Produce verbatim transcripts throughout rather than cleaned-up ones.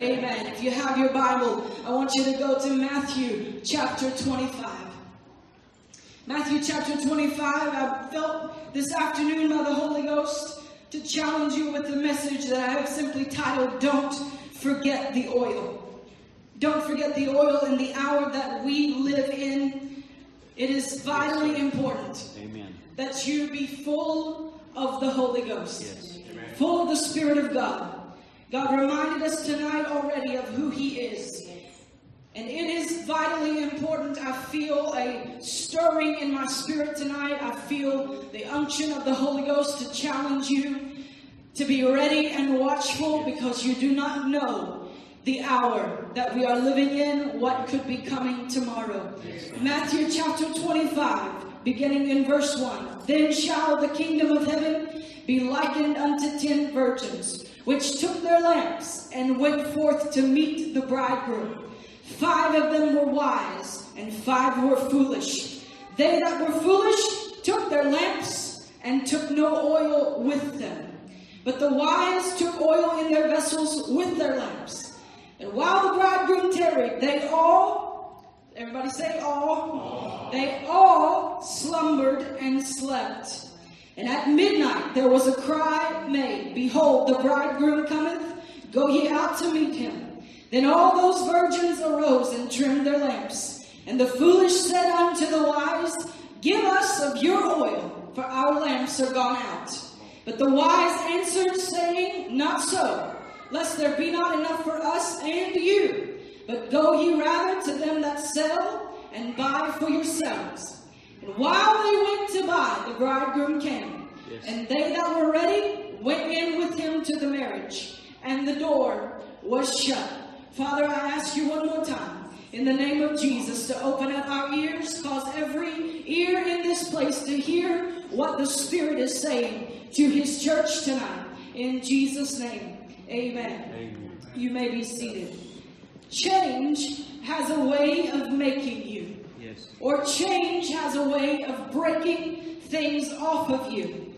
Amen. If you have your Bible, I want you to go to Matthew chapter twenty-five. Matthew chapter twenty-five. I felt this afternoon by the Holy Ghost to challenge you with the message that I have simply titled, Don't Forget the Oil. Don't forget the oil in the hour that we live in. It is vitally important Amen. that you be full of the Holy Ghost, Yes. full of the Spirit of God. God reminded us tonight already of who He is. And it is vitally important. I feel a stirring in my spirit tonight. I feel the unction of the Holy Ghost to challenge you to be ready and watchful, because you do not know the hour that we are living in, what could be coming tomorrow. Matthew chapter twenty-five, beginning in verse one. Then shall the kingdom of heaven be likened unto ten virgins, which took their lamps and went forth to meet the bridegroom. Five of them were wise, and five were foolish. They that were foolish took their lamps and took no oil with them. But the wise took oil in their vessels with their lamps. And while the bridegroom tarried, they all, everybody say all, all, they all slumbered and slept. And at midnight there was a cry made, Behold, the bridegroom cometh, go ye out to meet him. Then all those virgins arose and trimmed their lamps. And the foolish said unto the wise, Give us of your oil, for our lamps are gone out. But the wise answered, saying, Not so, lest there be not enough for us and you. But go ye rather to them that sell, and buy for yourselves. And while they went to buy, the bridegroom came. Yes. And they that were ready went in with him to the marriage, and the door was shut. Father, I ask you one more time, in the name of Jesus, to open up our ears, cause every ear in this place to hear what the Spirit is saying to His church tonight. In Jesus' name, amen. Amen. You may be seated. Change has a way of making you. Yes. Or change has a way of breaking things off of you.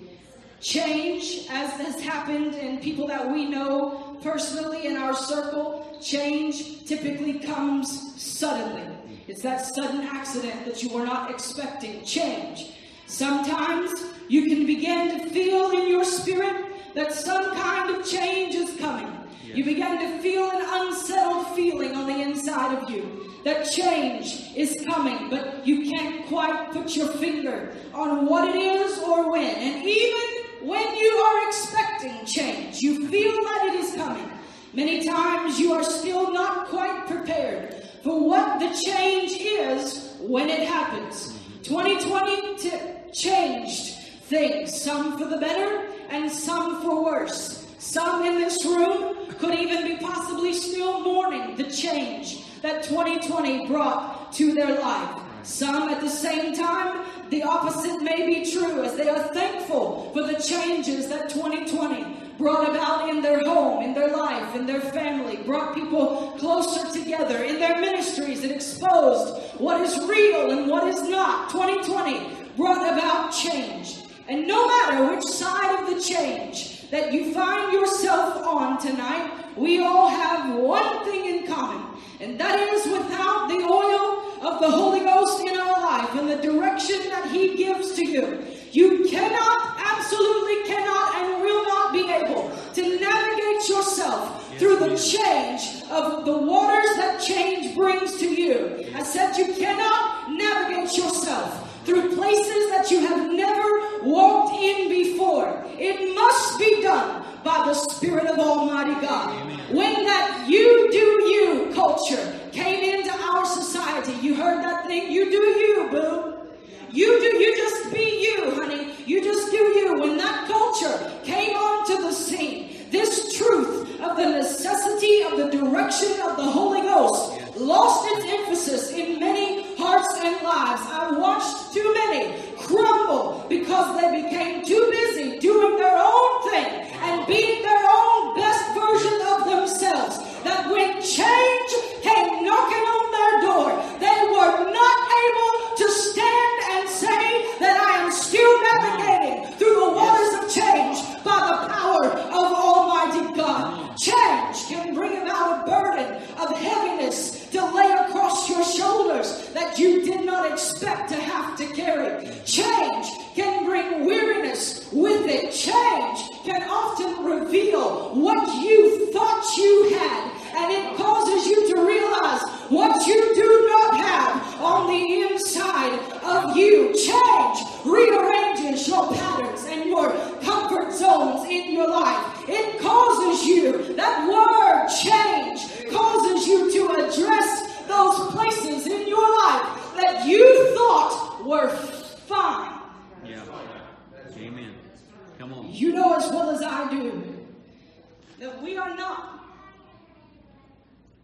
Change, as has happened in people that we know personally in our circle, change typically comes suddenly. It's that sudden accident that you were not expecting. Change. Sometimes you can begin to feel in your spirit that some kind of change is coming. Yes. You begin to feel an unsettled feeling on the inside of you. That change is coming, but you can't quite put your finger on what it is or when. And even when you are expecting change, you feel that it is coming. Many times you are still not quite prepared for what the change is when it happens. twenty twenty t- changed things, some for the better and some for worse. Some in this room could even be possibly still mourning the change that twenty twenty brought to their life. Some at the same time, the opposite may be true, as they are thankful for the changes that twenty twenty brought about in their home, in their life, in their family, brought people closer together in their ministries. It exposed what is real and what is not. twenty twenty brought about change. And no matter which side of the change that you find yourself on tonight, we all have one thing in common. And that is, without the oil of the Holy Ghost in our life and the direction that He gives to you, you cannot, absolutely cannot, and will not be able to navigate yourself yes, through the yes. change of the waters that change brings to you. I said you cannot navigate yourself through places that you have never walked in before. It must be done by the Spirit of Almighty God. Amen. When that you do you culture came into our society, you heard that thing, you do you, boo. You do, you just be you, honey. You just do you. When that culture came onto the scene, this truth of the necessity of the direction of the Holy Ghost yes. lost its emphasis in many hearts and lives. I've watched too many crumble because they became too busy doing their own thing and being their own best version of themselves, that when change came knocking on their door, they were not able to stand and say that I am still navigating through the waters of change by the power of Almighty God. Change can bring about a birth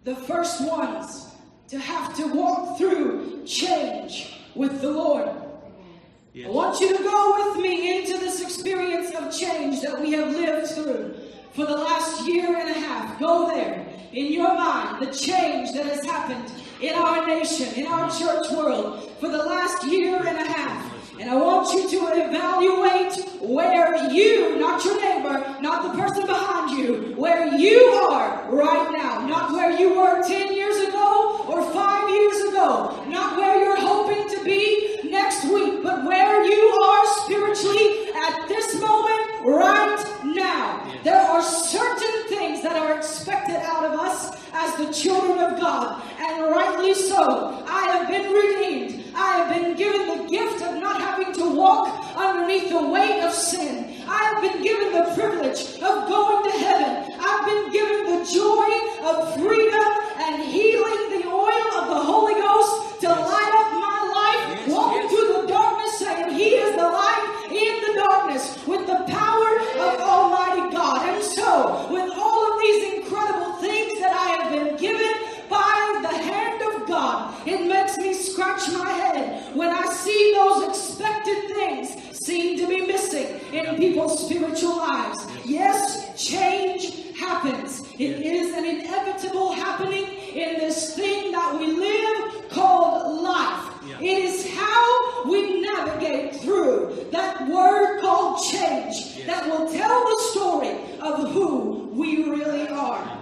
the first ones to have to walk through change with the Lord. Yes. I want you to go with me into this experience of change that we have lived through for the last year and a half. Go there in your mind, the change that has happened in our nation, in our church world for the last year and a half. And I want you to evaluate where you, not your neighbor, not the person behind you, where you are right now. Not where you were ten years ago or five years ago. Not where you're hoping to be next week, but where you are spiritually at this moment right now. There are certain things that are expected out of us as the children of God, and rightly so. I have been redeemed. I have been given the gift of not having to walk underneath the weight of sin. I have been given the privilege of going to heaven. I've been given the joy of freedom and healing, the oil of the Holy Ghost to light up my life, walking through the darkness, saying He is the light in the darkness with the power of Almighty God. And so, with all of these incredible things that I have been given by the hand of God, it makes me scratch my head when I see those expected things seem to be missing in people's spiritual lives. Yes, change happens. It is an inevitable happening in this thing that we live called life. It is how we navigate through that word called change that will tell the story of who we really are.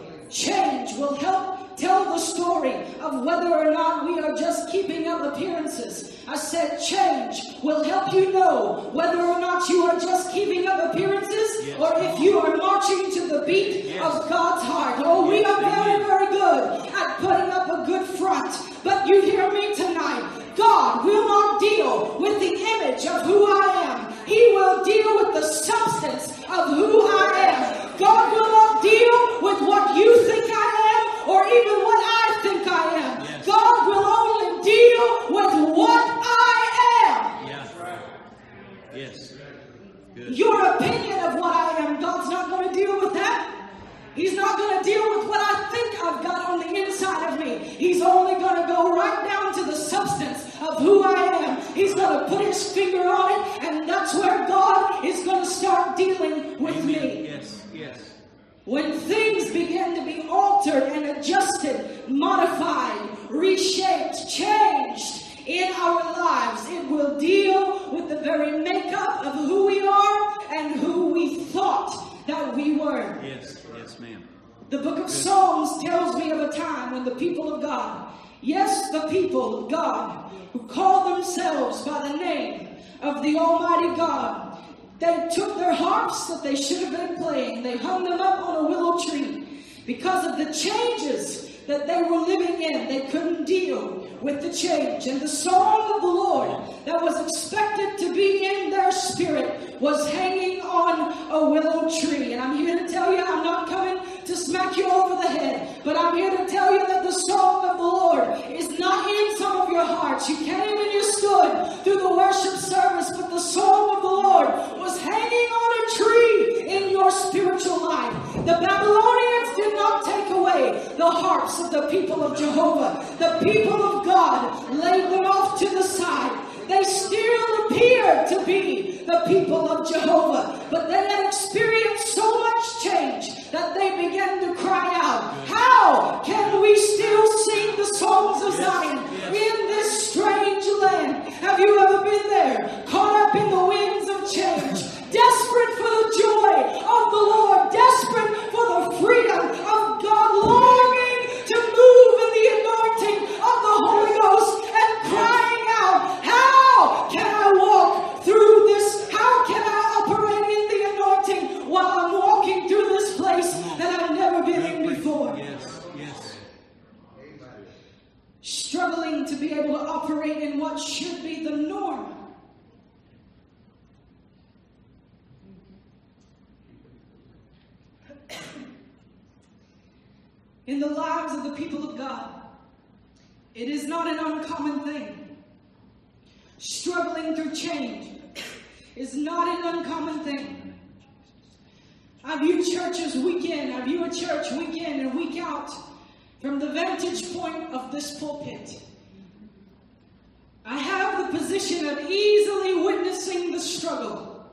Change will help tell the story of whether or not we are just keeping up appearances. I said change will help you know whether or not you are just keeping up appearances, yes, or if you are marching to the beat, yes, of God's heart. Oh, we are very, very good at putting up a good front. But you hear me tonight. God will not deal with the image of who I am. He will deal with the substance of who I am. God will not deal with what you think I am or even what I think I am. Yes. God will only deal with what I am. Yeah. Yes. Good. Your opinion of what I am, God's not going to deal with that. He's not going to deal with what I think I've got on the inside of me. He's only going to go right down to the substance of who I am. He's going to put his finger on it, and that's where God is going to start dealing with Amen. me. Yes, yes. When things begin to be altered and adjusted, modified, reshaped, changed in our lives, it will deal with the very makeup of who we are and who we thought that we were. Yes. Yes, ma'am. The book of Psalms tells me of a time when the people of God, yes, the people of God, who call themselves by the name of the Almighty God, they took their harps that they should have been playing, they hung them up on a willow tree. Because of the changes that they were living in, they couldn't deal with the change. And the song of the Lord that was expected to be in their spirit was hanging on a willow tree. And I'm here to tell you, I'm not coming to smack you over the head, but I'm here to tell you that the song of the Lord is not in some of your hearts. You came and you stood through the worship service, but the song of the Lord was hanging on a tree in your spiritual life. The Babylonians did not take away the harps of the people of Jehovah. The people of God laid them off to the side. They still appeared to be the people of Jehovah, but they had experienced so much change that they began to cry out, how can we still sing the songs of Zion in this strange land? Have you ever been there, caught up in the winds of change, desperate for the joy of the Lord, desperate for the freedom of God, longing to move in the anointing of the Holy Ghost and crying out, how can I walk through this? How can I operate in the anointing while I'm walking through this place that I've never been in before? Yes, yes. Struggling to be able to operate in what should be the norm. In the lives of the people of God, it is not an uncommon thing. Struggling through change is not an uncommon thing. I view churches week in, I view a church week in and week out from the vantage point of this pulpit, I have the position of easily witnessing the struggle.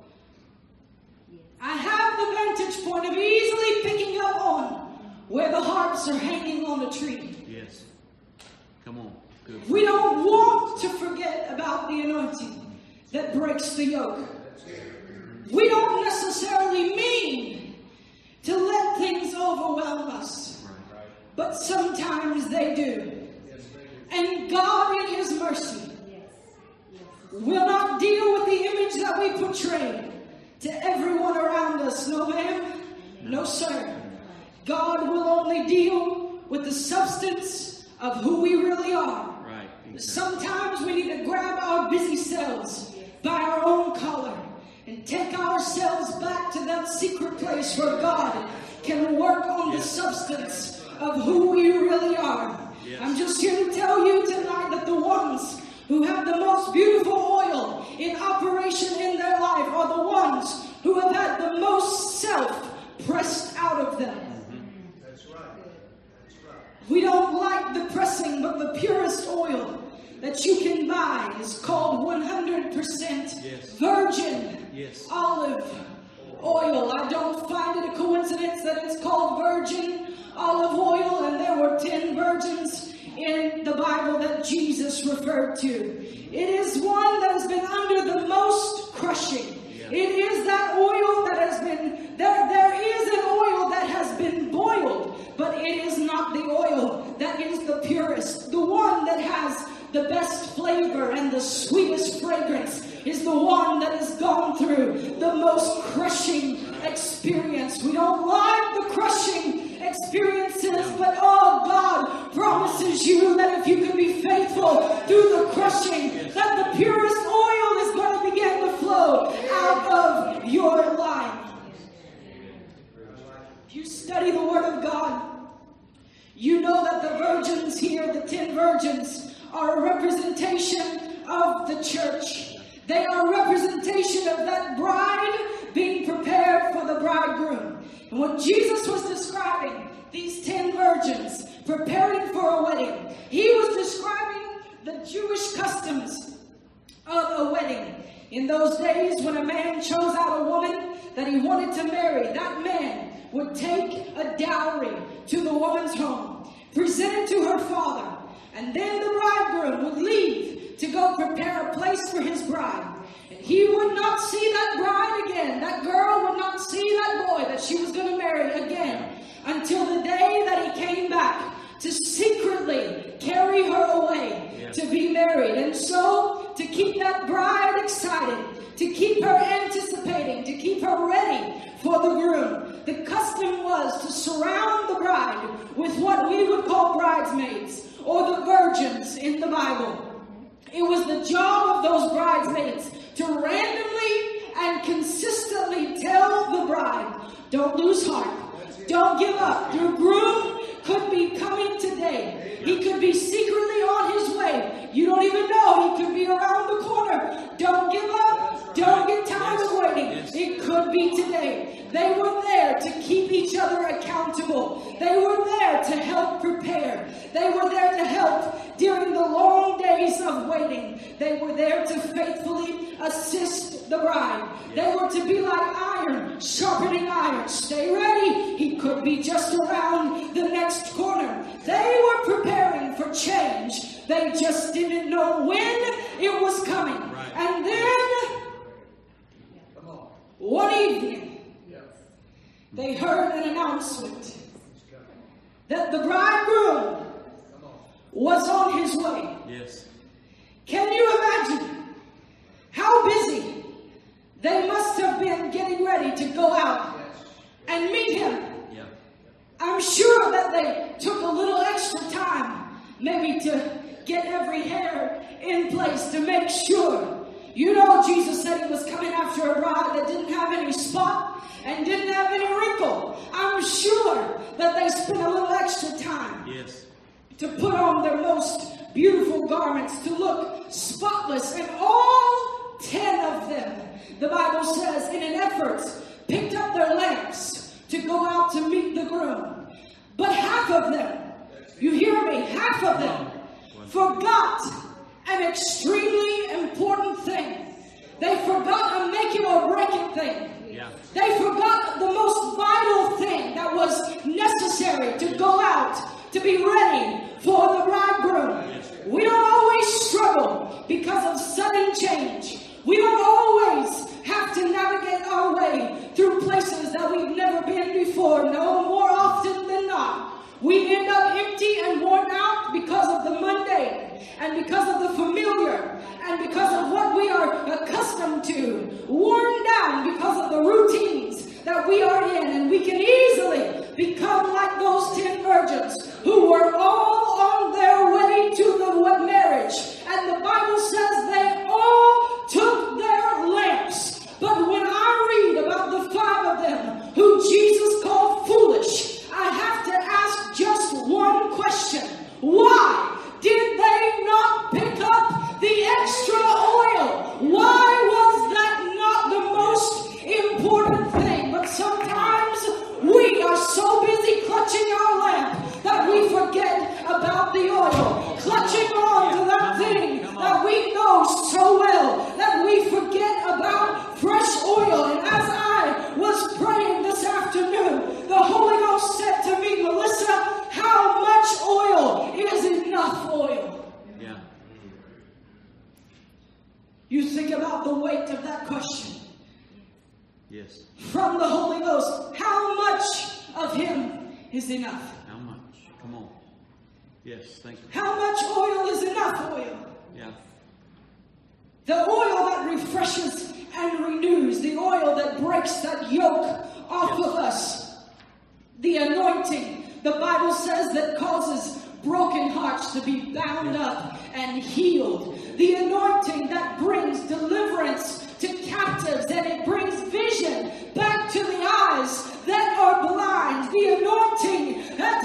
I have the vantage point of easily picking up on where the harps are hanging on a tree. Yes. Come on. Good. We don't want to forget about the anointing that breaks the yoke. We don't necessarily mean to let things overwhelm us, but sometimes they do. And God, in His mercy, will not deal with the image that we portray to everyone around us. No, ma'am. No, sir. God will only deal with the substance of who we really are. Right. Exactly. Sometimes we need to grab our busy selves by our own collar and take ourselves back to that secret place where God can work on the substance of who we really are. Yes. I'm just here to tell you tonight that the ones who have the most beautiful oil in operation in their life are the ones who have had the most self pressed out of them. That's right. That's right. We don't like the pressing, but the purest oil that you can buy is called one hundred percent Yes. virgin Yes. olive oil. I don't find it a coincidence that it's called virgin olive oil, and there were ten virgins in the Bible that Jesus referred to. It is one that has been under the most crushing. It is that oil that has been, there, there is an oil that has been boiled, but it is not the oil that is the purest. The one that has the best flavor and the sweetest fragrance is the one that has gone through the most crushing experience. We don't like the crushing experiences, but oh, God promises you that if you can be faithful through the crushing, that the purest oil is going to begin to flow out of your life. If you study the Word of God, you know that the virgins here, the ten virgins, are a representation of the church. They are a representation of that bride being prepared for the bridegroom. And when Jesus was describing these ten virgins preparing for a wedding, he was describing the Jewish customs of a wedding. In those days, when a man chose out a woman that he wanted to marry, that man would take a dowry to the woman's home, present it to her father, and then the bridegroom would leave to go prepare a place for his bride. And he would not see that bride again. That girl would not see that boy that she was going to marry again until the day that he came back to secretly carry her away yeah. to be married. And so, to keep that bride excited, to keep her anticipating, to keep her ready for the groom, the custom was to surround the bride with what we would call bridesmaids, or the virgins in the Bible. It was the job of those bridesmaids to randomly and consistently tell the bride, don't lose heart, don't give up. Your groom could be coming today. He could be secretly on his way. You don't even know. He could be around the corner. Don't give up. Don't get tired of waiting. It could be today. They were there to keep each other accountable. They were there to help prepare. They were there to help during the long days of waiting. They were there to faithfully assist the bride. They were to be like iron, sharpening iron. Stay ready. He could be just around the next corner. They were preparing for change. They just didn't know when it was coming. And then, one evening, they heard an announcement that the bridegroom was on his way. Yes. Can you imagine how busy they must have been getting ready to go out and meet him? Yeah. I'm sure that they took a little extra time, maybe to get every hair in place to make sure. You know, Jesus said he was coming after a bride that didn't have any spot and didn't have any wrinkle. I'm sure that they spent a little extra time Yes. to put on their most beautiful garments, to look spotless. And all ten of them, the Bible says, in an effort, picked up their lamps to go out to meet the groom. But half of them, you half of them forgot an extremely important thing. They forgot a make it or break it thing. Yeah. They forgot the most vital thing that was necessary to go out, to be ready for the bridegroom. We don't always struggle because of sudden change. We don't always have to navigate our way through places that we've never been before. No, more often than not, we end up empty and worn out because of the mundane and because of the familiar and because of what we are accustomed to, worn down because of the routines that we are in, and we can easily become like those ten virgins who were all on their way to the marriage, and the Bible says they all took their lamps. But when I read about the five of them who Jesus called foolish, I have to ask just one question. Why did they not pick up the extra oil? Why was that not the most important thing? But sometimes we are so busy clutching our lamp that we forget about the oil. Clutching on to that thing that we know so well that we forget about fresh oil. And as I was praying this afternoon, the Holy Ghost said to me, Melissa, how much oil is enough oil? Yeah. You think about the weight of that question. Yes. From the Holy Ghost, how much of Him is enough? How much? Come on. Yes, thank you. How much oil is enough oil? Yeah. The oil that refreshes and renews, the oil that breaks that yoke off Yes. of us, the anointing, the Bible says, that causes broken hearts to be bound up and healed, the anointing that brings deliverance to captives, and it brings vision back to the eyes that are blind, the anointing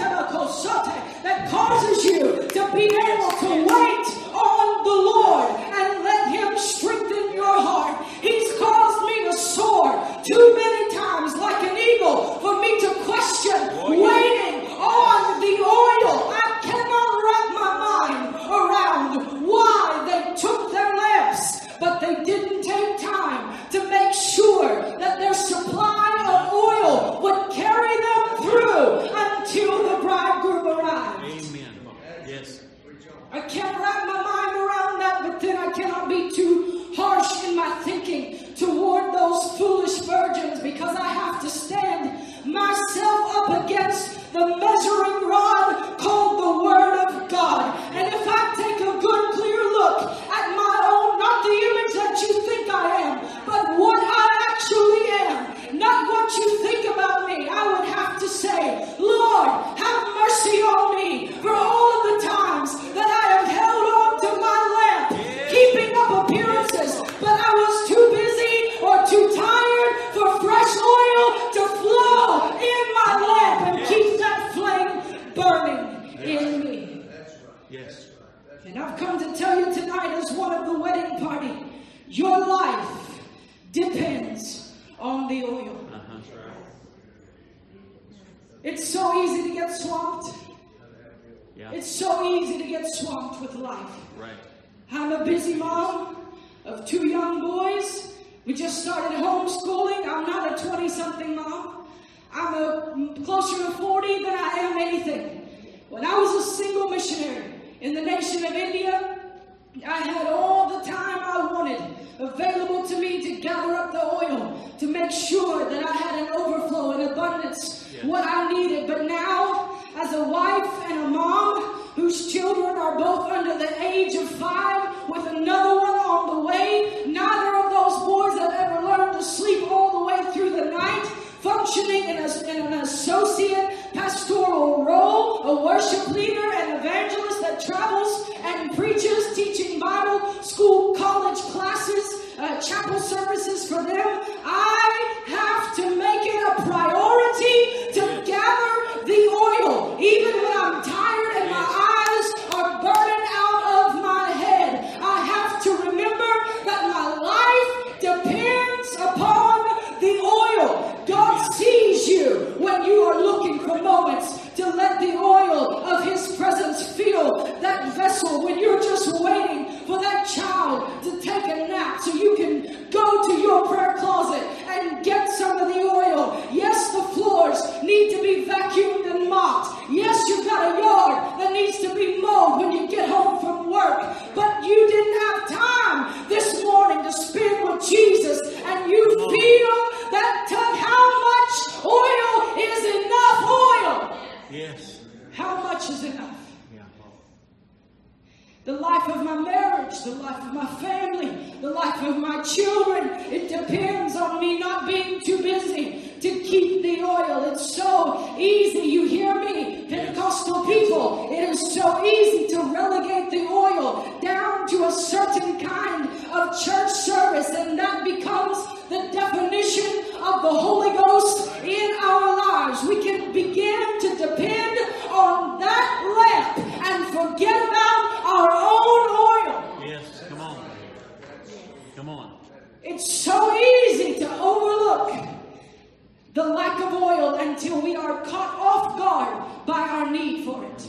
that causes you to be able to wait on the Lord and let Him strengthen your heart. He's caused me to soar too many times like an eagle for me to question waiting on the oil. I cannot wrap my mind around why they took their lamps, but they didn't take time to make sure that their supply of oil would carry them through until the bridegroom arrived. Amen. Yes. I can't wrap my mind around that, but then I cannot be too harsh in my thinking toward those foolish virgins, because I have to stand myself up against the measuring rod called the Word of God. And if I take a good clear look at my own, not the image that you think I am, but what I actually am, not what you think about me, I would have to say, Lord, have mercy on me for all of the times that I have held on to my lamp, keeping up appearances, but I was too busy or too tired for fresh oil to flow in my lamp and keep that flame burning in me. Yes. And I've come to tell you tonight, as one of the wedding party, your life depends on the oil. Uh-huh. It's so easy to get swamped. Yeah. It's so easy to get swamped with life. Right. I'm a busy mom of two young boys. We just started homeschooling. I'm not a twenty-something mom. I'm a, closer to forty than I am anything. When I was a single missionary in the nation of India, I had all the time I wanted available to me to gather up the oil, to make sure that I had an overflow and abundance, Yeah. what I needed. But now, as a wife and a mom whose children are both under the age of five, with another one on the way, neither of those boys have ever learned to sleep all the way through the night, functioning in, a, in an associate pastoral role, a worship leader and evangelist that travels and preaches, teaching Bible school, college classes, uh, chapel services for them. I have to make it a priority to gather the oil, even when I'm tired and my eyes are burning out of my head. I have to remember that my life depends upon the oil. God sees you when you are looking for moments to let the oil of His presence fill How much is enough? Yeah. The life of my marriage, the life of my family, the life of my children. It depends on me not being too busy to keep the oil. It's so easy. You hear me, Pentecostal people? It is so easy to relegate the oil down to a certain kind of church service, and that becomes the definition of the Holy Ghost in our lives. We can begin to depend on that lamp and forget about our own oil. Yes, come on. Come on. It's so easy to overlook the lack of oil until we are caught off guard by our need for it.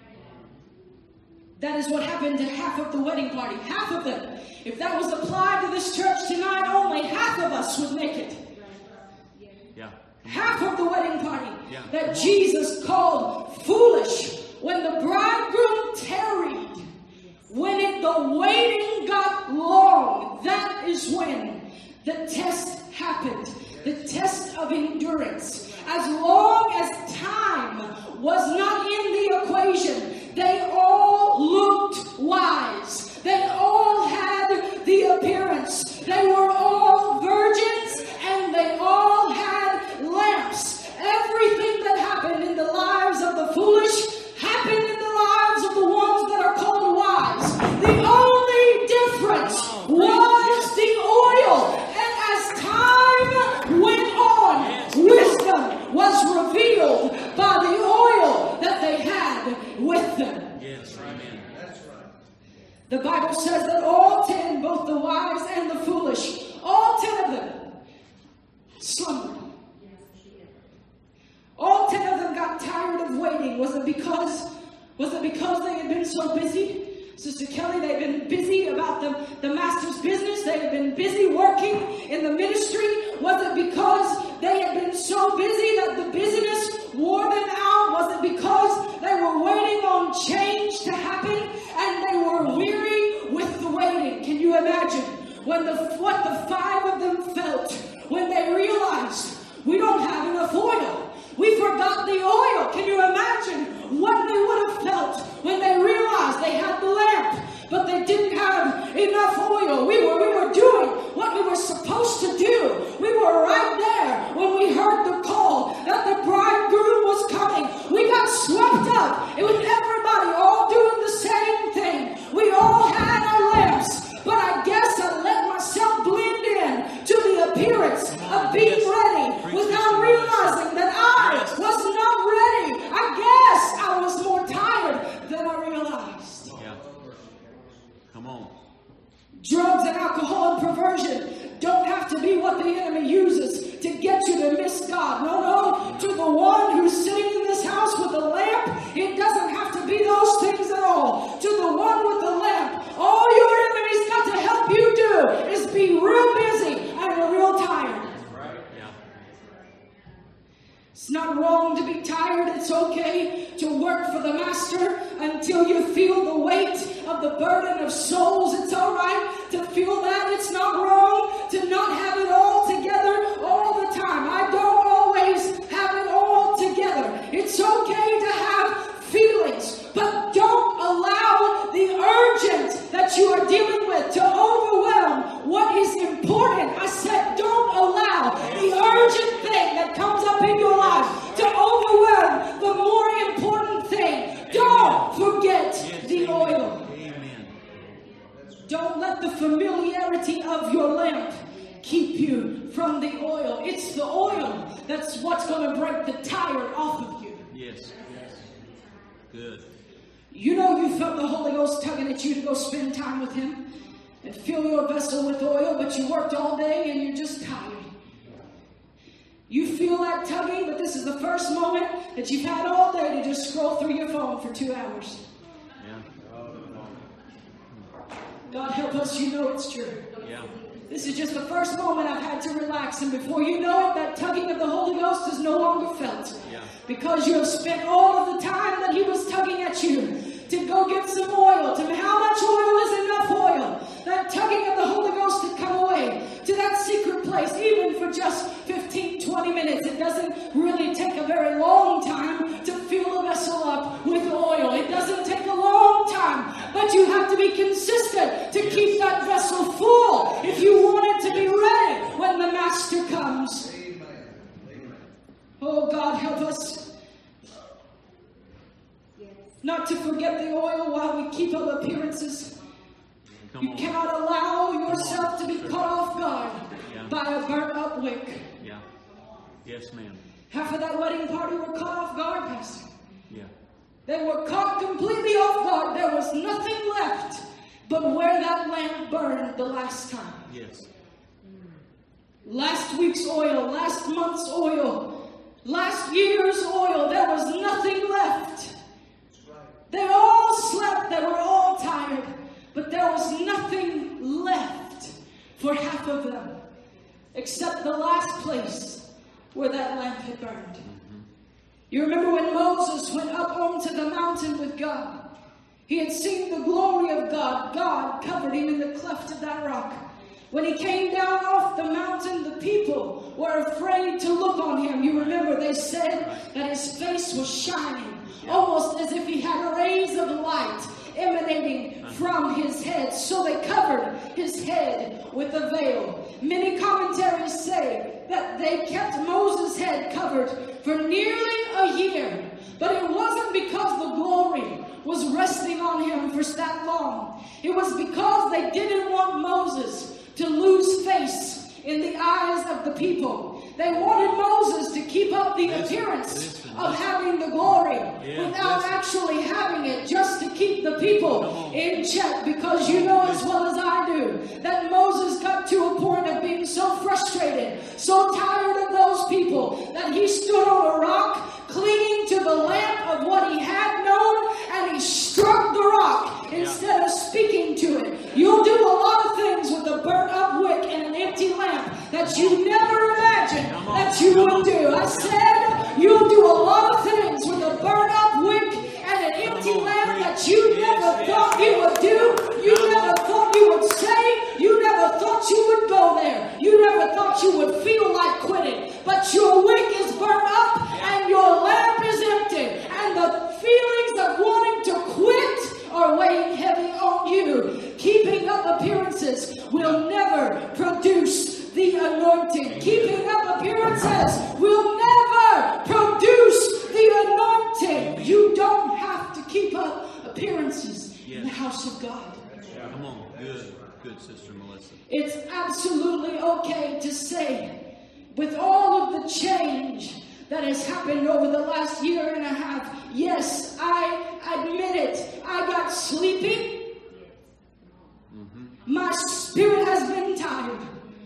That is what happened to half of the wedding party. Half of them. If that was applied to this church tonight, only half of us would make it. Yeah. Half of the wedding party Yeah. that Jesus called foolish when the bridegroom tarried. When it, the waiting got long, that is when the test happened. The test of endurance. As long as time was not in the equation, they all looked wise. They all had the appearance. They were all virgins and they all had lamps. Everything that happened in the lives of the foolish happened in the lives of the ones that are called wise. The only difference was the oil. And as time went on, wisdom was revealed by the oil that they had with them. Yes, amen. That's right. The Bible says that all ten, both the wise and the foolish, all ten of them slumbered. All ten of them got tired of waiting. Was it because, was it because they had been so busy? Sister Kelly, they've been busy about the, the master's business. They had been busy working in the ministry. Was it because they had been so busy that the busyness wore them out? Was it because they were waiting on change to happen and they were weary with the waiting? Can you imagine when the what the five of them felt when they realized we don't have enough oil? We forgot the oil. Can you imagine what they would have felt when they realized they had the lamp, but they didn't have enough oil? We were, we were doing what we were supposed to do. We were right there when we heard the call that the bridegroom was coming. We got swept up. It was everybody all doing the same thing. We all had our lamps, but I guess I let myself blend in to the appearance of being ready without realizing that I was not ready. I guess I was more tired than I realized. Yeah. Come on. Drugs and alcohol and perversion don't have to be what the enemy uses to get you to miss God. No, no. To the one who's sitting in this house with a lamp, it doesn't have to be those things at all. To the one with the lamp, all your enemy's got to help you do is be real busy and real tired. Yeah. It's not wrong to be tired. It's okay to work for the master until you feel the weight of the burden of souls. It's all right to feel that. It's not wrong to not have it all together all the time. I don't always have it all together. It's okay to have feelings, but don't allow the urgent that you are dealing with to overwhelm what is important. I said don't allow the urgent thing that comes up in your life to overwhelm the more important thing. Don't forget the oil. Amen. Don't let the familiarity of your lamp keep you from the oil. It's the oil that's what's going to break the tire off of you. Yes. Good. You know you felt the Holy Ghost tugging at you to go spend time with Him and fill your vessel with oil, but you worked all day and you're just tired. You feel that tugging, but this is the first moment that you've had all day to just scroll through your phone for two hours. Yeah. God help us, you know it's true. Yeah. This is just the first moment I've had to relax, and before you know it, that tugging of the Holy Ghost is no longer felt. Yeah. Because you have spent all of the time that He was tugging at you to go get some oil. To how much oil is enough oil? That tugging of the Holy Ghost to come away to that secret place, even for just fifteen, twenty minutes. It doesn't really take a very long time to fill the vessel up not to forget the oil while we keep up appearances. Come You on. cannot allow yourself to be caught off guard Yeah. by a burnt up wick. Yeah. Yes, ma'am. Half of that wedding party were caught off guard, Pastor. Yeah. They were caught completely off guard. There was nothing left but where that lamp burned the last time. Yes. Last week's oil, last month's oil, last year's oil, there was nothing left. They all slept, they were all tired, but there was nothing left for half of them, except the last place where that lamp had burned. You remember when Moses went up onto the mountain with God? He had seen the glory of God. God covered him in the cleft of that rock. When he came down off the mountain, the people were afraid to look on him. You remember they said that his face was shining, almost as if he had rays of light emanating from his head. So they covered his head with a veil. Many commentaries say that they kept Moses' head covered for nearly a year. But it wasn't because the glory was resting on him for that long. It was because they didn't want Moses to lose face in the eyes of the people. They wanted Moses to keep up the Listen, appearance listen, of listen. having the glory Yeah, without listen. actually having it, just to keep the people Come on. in check. Because you know as well as I do that Moses got to a point of being so frustrated, so tired of those people, that he stood on a rock clinging to the lamp of what he had known, and he struck the rock instead of speaking to it. You'll do a lot of things with a burnt up wick and an empty lamp that you never imagined Come on. that you Come would on. do. I said you'll do a lot of things with a burnt up wick and an empty Come on, lamp preach. that you Yes, never yes. thought you would do. You Come never on. thought you would say. You never thought you would go there. You never thought you would feel like quitting. But your wick is burnt up and your lamp is empty. And the feelings of wanting to quit are weighing heavy on you. Keeping up appearances will never produce the anointing. Keeping up appearances will never produce the anointing. You don't have to keep up appearances in the house of God. Come on. Good. Good, Sister Melissa. It's absolutely okay to say, with all of the change that has happened over the last year and a half, yes, I admit it. I got sleepy. My spirit has been tired.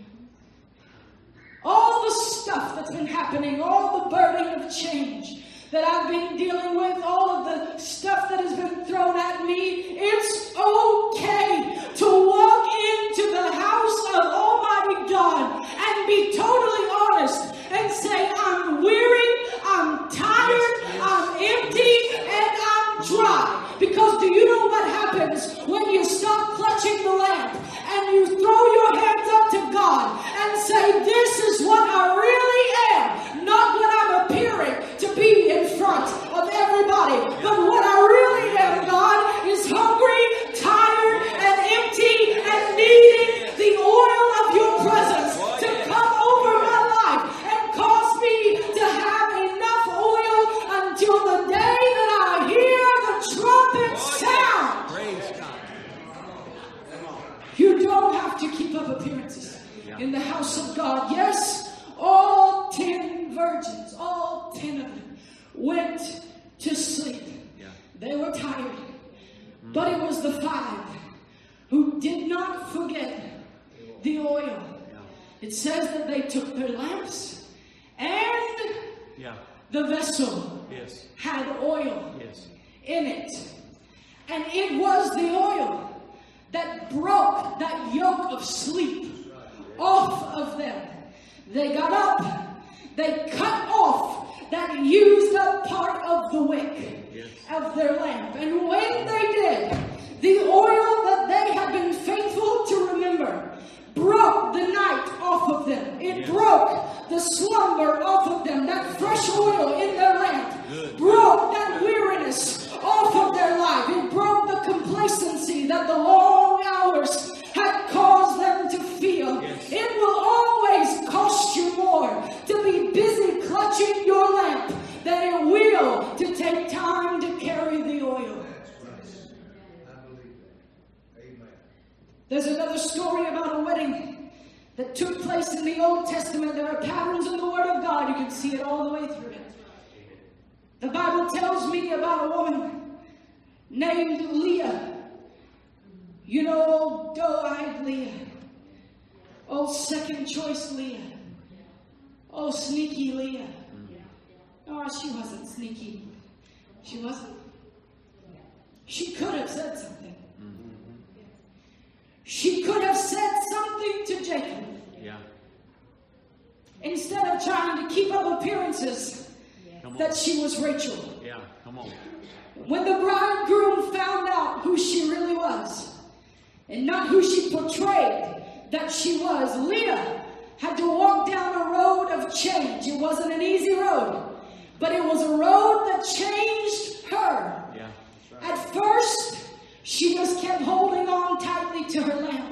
All the stuff that's been happening, all the burden of change that I've been dealing with, all of the stuff that has been thrown at me, it's okay to walk into the house of Almighty God and be totally honest and say, I'm weary, I'm tired, I'm empty, and I'm dry. Because do you know what happens when you stop clutching the lamp and you throw your hands up to God and say, this is what I really am, not what I'm appearing to be in front of everybody, but what I really am, God, is hungry, tired, and empty, and needing the oil of your presence to come over my life and cause me to have enough oil until the day that I hear the trumpet sound. Praise God. You don't have to keep up appearances in the house of God. Yes, all ten virgins, all ten of them went to sleep. Yeah. They were tired. But it was the five who did not forget the oil. It says that they took their lamps and Yeah. the vessel Yes. had oil Yes. in it. And it was the oil that broke that yoke of sleep off of them. They got up. They cut off that used up part of the wick Yes. of their lamp. And when they did, the oil that they had been faithful to remember broke the night off of them. It Yes. broke the slumber off of them. That fresh oil in their lamp Good. broke that weariness off of their life. It broke the complacency that the long hours had caused them to feel. Yes. It will always cost you more to be busy clutching your lamp than it will to take time to carry the oil. There's another story about a wedding that took place in the Old Testament. There are patterns in the Word of God. You can see it all the way through it. The Bible tells me about a woman named Leah. You know, old doe-eyed Leah. Oh, second choice Leah. Oh, sneaky Leah. Oh, she wasn't sneaky. She wasn't. She could have said something. She could have said something to Jacob. Yeah. Instead of trying to keep up appearances that she was Rachel. Yeah, come on. When the bridegroom found out who she really was, and not who she portrayed that she was, Leah had to walk down a road of change. It wasn't an easy road, but it was a road that changed her. Yeah. At first, she just kept holding on tightly to her lamp.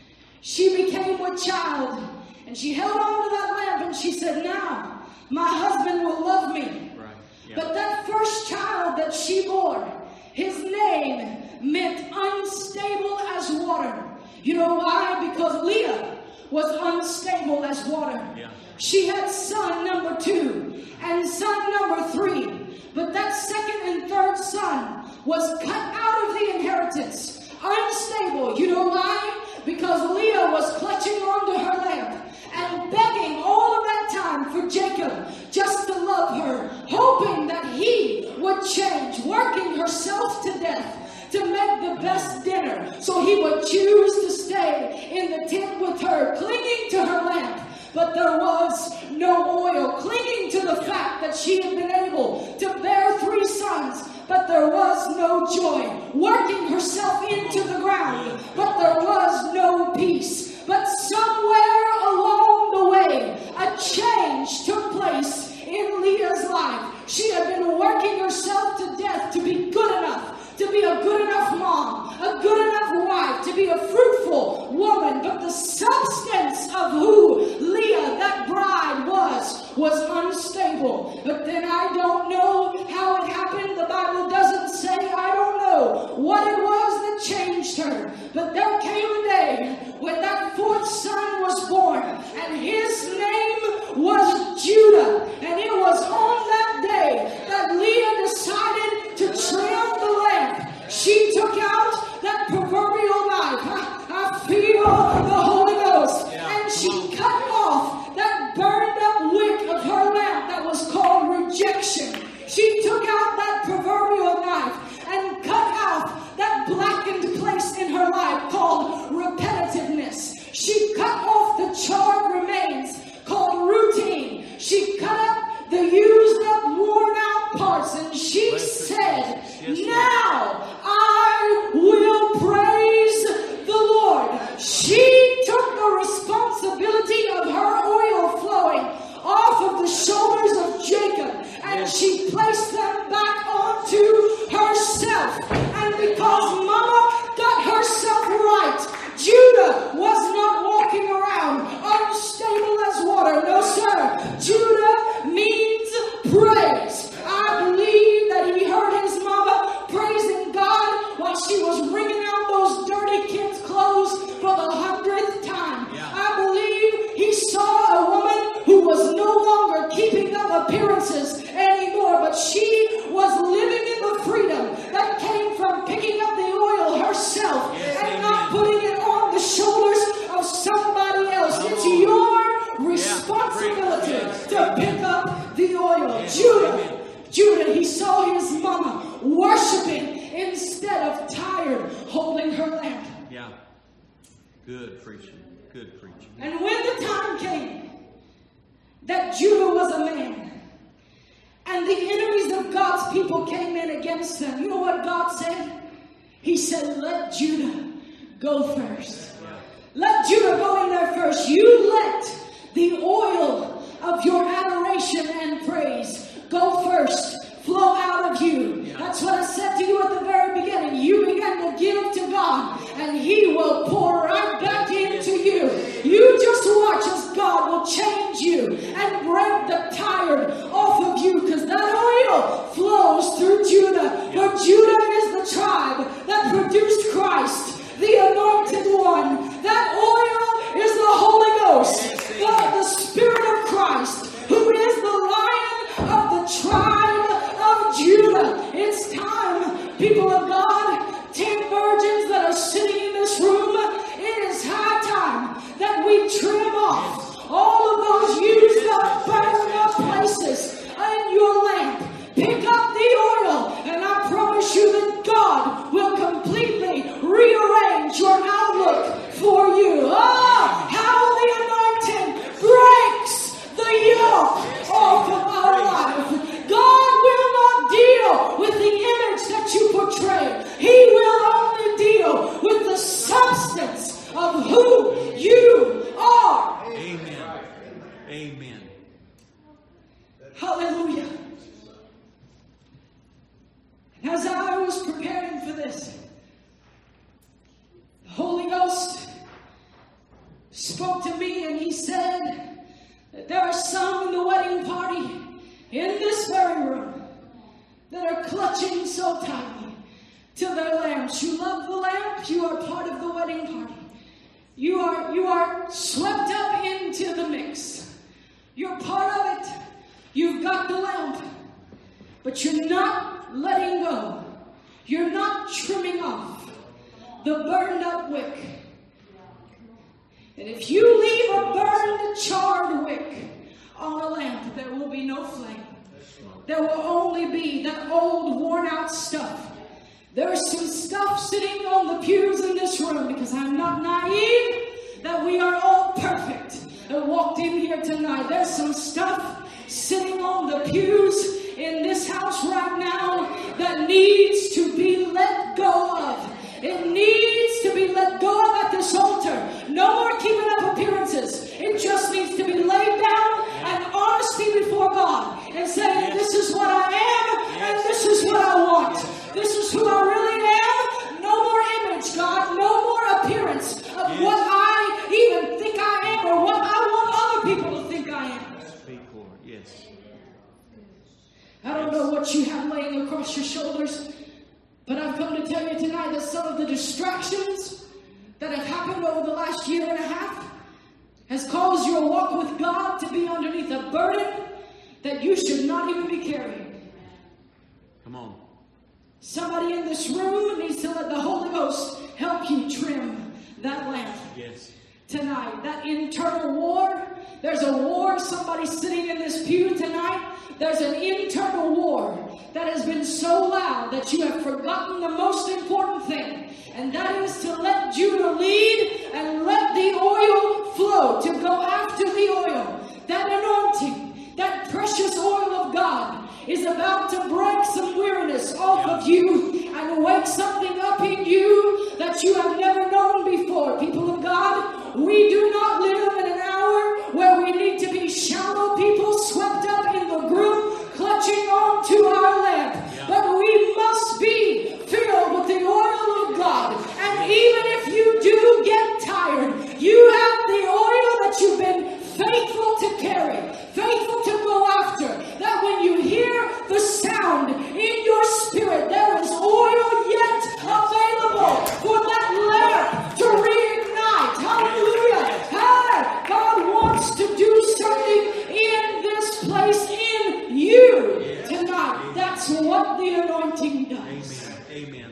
She became with child, and she held on to that lamp, and she said, now, my husband will love me. Right. Yeah. But that first child that she bore, his name meant unstable as water. You know why? Because Leah was unstable as water. Yeah. She had son number two and son number three. But that second and third son was cut out of the inheritance. Unstable. You know why? Because Leah was clutching onto her lamp and begging all of that time for Jacob just to love her, hoping that he would change, working herself to death to make the best dinner so he would choose to stay in the tent with her, clinging to her lamp. But there was no oil, clinging to the fact that she had been able to bear three sons, but there was no joy, working herself into the ground, but there was no peace. But somewhere along the way, a change took place in Leah's life. She had been working herself to death to be good enough, to be a good enough mom, a good enough wife, to be a fruitful woman. But the substance of who Leah, that bride, was, was unstable. But then I don't know how it happened. The Bible doesn't say. I don't know what it was that changed her. But there came a day when that fourth son was born, and his name was Judah. And it was on that day that Leah decided to trim the lamp. She took out that proverbial knife. I, I feel the Holy Ghost. Yeah, and she cut off that burned up wick of her lamp that was called rejection. She took out that proverbial knife and cut out that blackened place in her life called repetitiveness. She cut off the charred remains called routine. She cut up the used up, worn out parts, and she said, now I will praise the Lord. She took the responsibility of her oil flowing off of the shoulders of Jacob, and she placed them back onto herself. And because Mama got herself right, Judah was not walking around unstable as water. No, sir. Judah means praise. I believe that he heard his mama praising God while she was wringing out those dirty kids' clothes for the hundredth time. Yeah. I believe he saw a woman who was no longer keeping up appearances anymore, but she was living in the freedom that came from picking up the oil herself. Yes, and amen. not putting it on the shoulders of somebody else. Come It's on. your responsibility Yeah. to pick up the oil. Yes, Judah, amen. Judah, he saw his mama worshiping instead of tired holding her lamp. Yeah. Good preaching. Good preaching. And when the time came that Judah was a man, and the enemies of God's people came in against them, you know what God said? He said, let Judah go first. Yeah. Let Judah go in there first. You let the oil of your adoration and praise go first, flow out of you. Yeah. That's what I said to you at the very beginning. You begin to give to God, and he will pour right back into you. You just watch as God will change you and break the tired off of you, because that oil flows through Judah. For Judah is the tribe that produced Christ, the anointed one, to their lamps. You love the lamp. You are part of the wedding party. You are, you are swept up into the mix. You're part of it. You've got the lamp. But you're not letting go. You're not trimming off the burned up wick. And if you leave a burned, charred wick on a lamp, there will be no flame. There will only be that old, worn-out stuff. There's some stuff sitting on the pews in this room, because I'm not naive that we are all perfect that walked in here tonight. There's some stuff sitting on the pews in this house right now that needs to be let go of. It needs to be let go of at this altar. No more keeping up appearances. It just needs to be laid down and honesty before God and saying, this is what I am and this is what I want. This is who I really am. No more image, God. No more appearance of what I even think I am or what I want other people to think I am. Yes. I don't know what you have laying across your shoulders, but I've come to tell you tonight that some of the distractions that have happened over the last year and a half has caused your walk with God to be underneath a burden that you should not even be carrying. Come on. Somebody in this room needs to let the Holy Ghost help you trim that lamp. Yes. Tonight, that internal war. There's a war. Somebody sitting in this pew tonight. There's an internal war that has been so loud that you have forgotten the most important thing. And that is to let Judah lead and let the oil flow, to go after the oil. That anointing, that precious oil of God is about to break some weariness off of you and wake something up in you that you have never known before. People of God, we do not live in an hour where we need to be shallow people swept up in the group, clutching on to our lamp. Yeah. But we must be filled with the oil of God. And even if you do get tired, you have the oil that you've been faithful to carry, faithful to go after, that when you hear the sound in your spirit, there is oil yet available for that lamp to reignite. Hallelujah. Hey, God wants to do something in this place in you tonight. That's what the anointing does. Amen. Amen.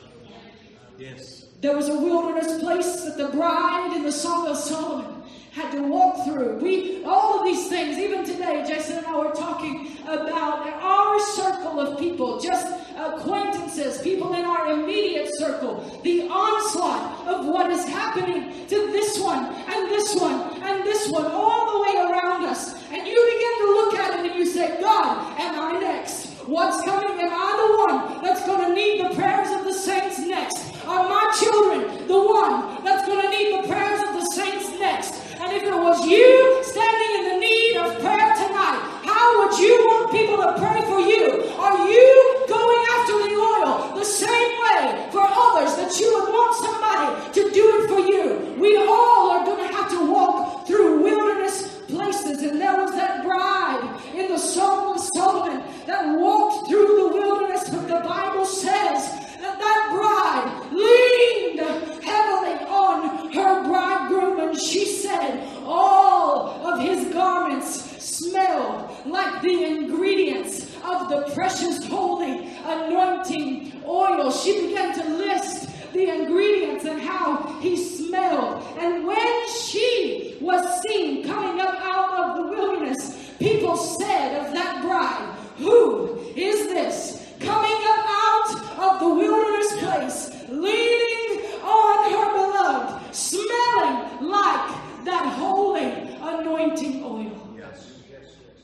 Yes. There was a wilderness place that the bride in the Song of Solomon had to walk through. We, all of these things, even today, Jason and I were talking about our circle of people, just acquaintances, people in our immediate circle, the onslaught of what is happening to this one, and this one, and this one, all the way around us. And you begin to look at it and you say, God, am I next? What's coming? Am I the one that's going to need the prayers of the saints next? Are my children the one that's going to need the prayers of the saints next? And if it was you standing in the need of prayer tonight, how would you want people to pray for you? Are you going after the oil the same way for others that you would want somebody to do it for you? We all are going to have to walk through wilderness places. And there was that bride in the Song of Solomon that walked through the wilderness, but the Bible says that that bride leaned heavily on her bridegroom, and she said all of his garments smelled like the ingredients of the precious holy anointing oil. She began to list the ingredients and how he smelled. And when she was seen coming up out of the wilderness, people said of that bride, who is this coming up out of the wilderness place, leaning on her beloved, smelling like that holy anointing oil? Yes. Yes.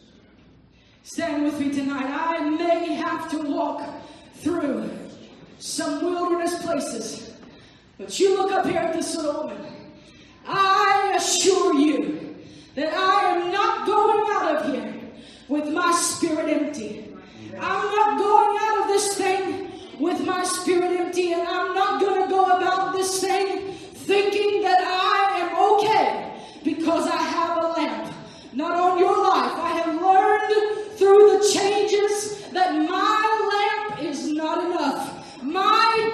Stand with me tonight. I may have to walk through some wilderness places, but you look up here at this little woman. I assure you that I am not going out of here with my spirit empty. I'm not going out of this thing with my spirit empty, and I'm not going to go about this thing thinking that I am okay because I have a lamp. Not on your life. I have learned through the changes that my lamp is not enough. My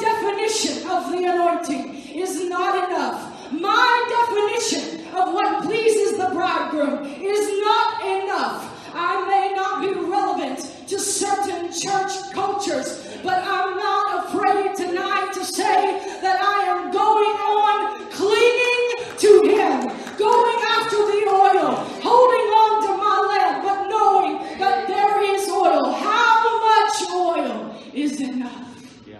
definition of the anointing is not enough. My definition of what pleases the bridegroom is not enough. I may not be relevant to certain church cultures, but I'm not afraid tonight to say that I am going on clinging to Him, going after the oil, holding on to my lamp, but knowing that there is oil. How much oil is enough? Yeah.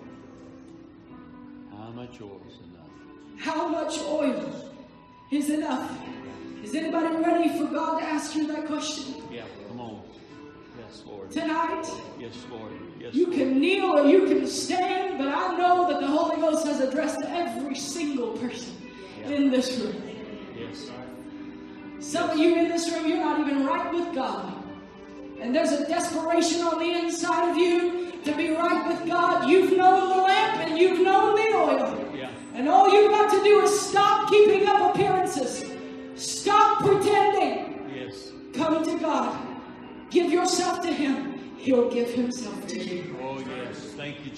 How much oil is enough? How much oil is enough? Is anybody ready for God to ask you that question? Yeah, come on. Yes, Lord. Tonight, Yes, Lord. Yes, you Lord. can kneel or you can stand, but I know that the Holy Ghost has addressed every single person Yeah. in this room. Yes. Some of you in this room, you're not even right with God. And there's a desperation on the inside of you to be right with God. You've known the lamp and you've known the oil. Yeah. And all you've got to do is stop keeping up appearances. Stop pretending. Yes. Come to God. Give yourself to Him. He'll give Himself to you. Oh, yes. Thank you,